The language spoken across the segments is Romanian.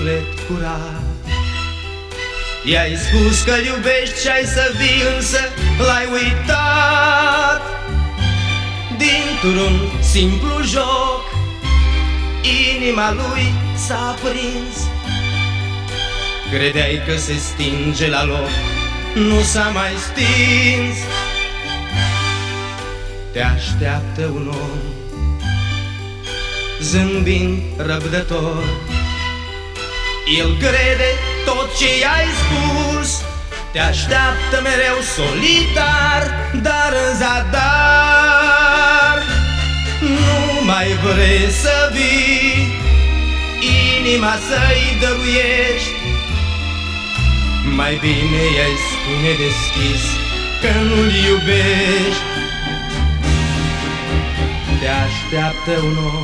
suflet curat. I-ai spus că-l iubești și ai să vii, însă l-ai uitat. Dintr-un simplu joc inima lui s-a prins. Credeai că se stinge la loc, nu s-a mai stins. Te așteaptă un om zâmbind răbdător. El crede tot ce i-ai spus, te așteaptă mereu solitar, dar în zadar nu mai vrei să vii, inima să-i dăruiești. Mai bine i-ai spune deschis că nu-l iubești. Te așteaptă un om,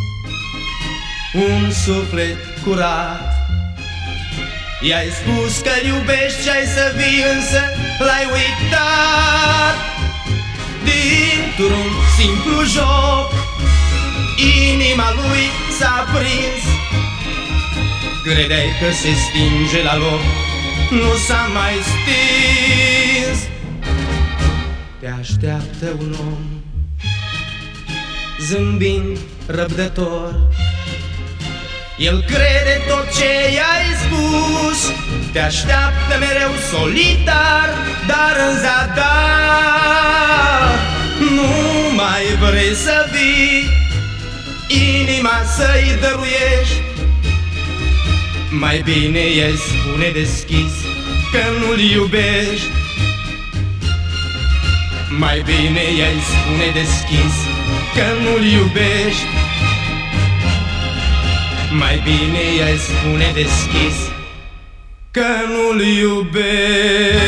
un suflet curat. I-ai spus că-l iubești și ai să vii, însă l-ai uitat. Dintr-un simplu joc inima lui s-a prins. Credeai că se stinge la loc, nu s-a mai stins. Te așteaptă un om zâmbind răbdător. El crede tot ce i-ai spus, te așteaptă mereu solitar, dar în zadar nu mai vrei să vii, inima să-i dăruiești. Mai bine i-ai spune deschis că nu-l iubești. Mai bine i-ai spune deschis că nu-l iubești. Mai bine i-ai spune deschis că nu-l iubești.